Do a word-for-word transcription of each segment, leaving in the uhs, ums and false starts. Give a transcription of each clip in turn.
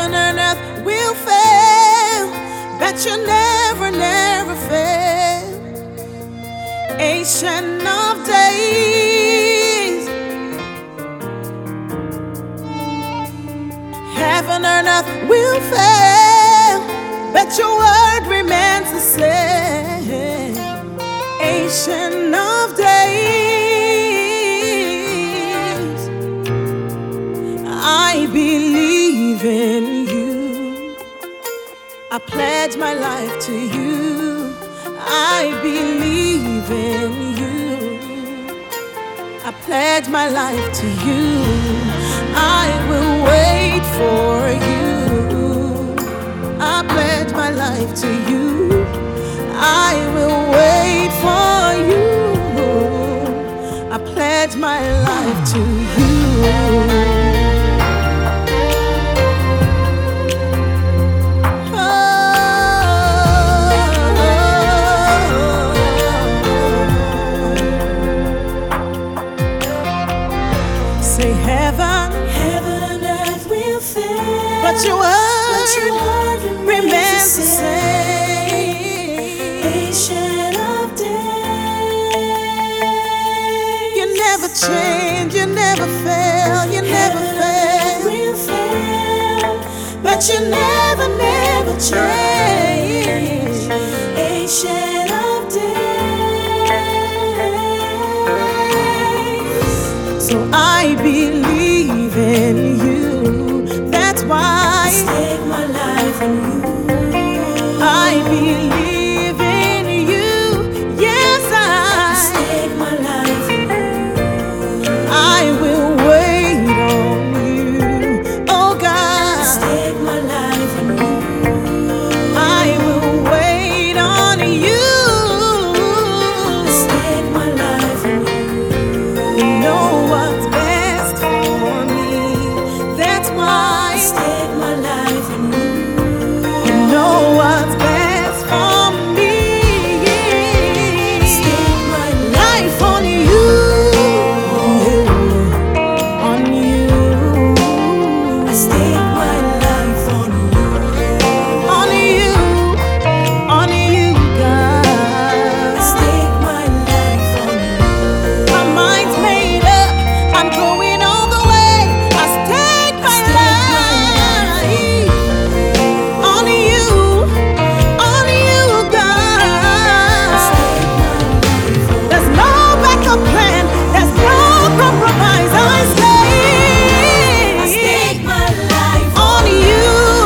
Heaven and earth will fail, but you never, never fail. Ancient of days, heaven and earth will fail, but your word remains the same. Ancient of days, I believe in you. I pledge my life to you. I believe in you. I pledge my life to you. I will wait for you. I pledge my life to you. I will wait for you. I pledge my life to you. Say heaven, heaven and earth will fail, but your word, but your word remains the same. Ancient of days, You never change, you never fail, you never fail. Will fail, But you never, never change. Ancient of days. So I believe in you. That's why Stake my life in you. I believe in you. Yes, I Stake my life in you. I will wait on you. Oh God, Stake my life in you. I will wait on you. Stake my life in you. You know what's best for me. That's why Stake my life in you. you know what's best for me. Stake my Life on you, on you, I stake my life on you. on you, on you, God. I stake my life on you. My mind's made up, I'm going all the way. I stake my life on you, on you, God. There's no backup plan, there's no compromise. I I stake, stake my life on you,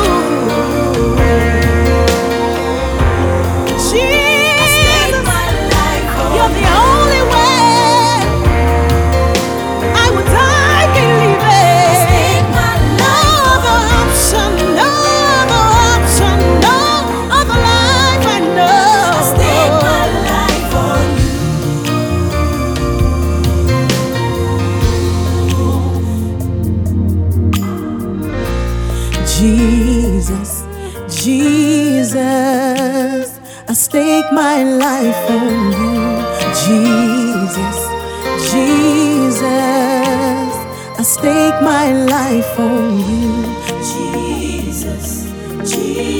I stake Jesus. my life on You're the only way. I would die believing. Stake my No other option, no other option, no other life I know. I stake my life on you. Jesus, Jesus, I stake my life on you. Jesus, Jesus, I stake my life on you. Jesus, Jesus.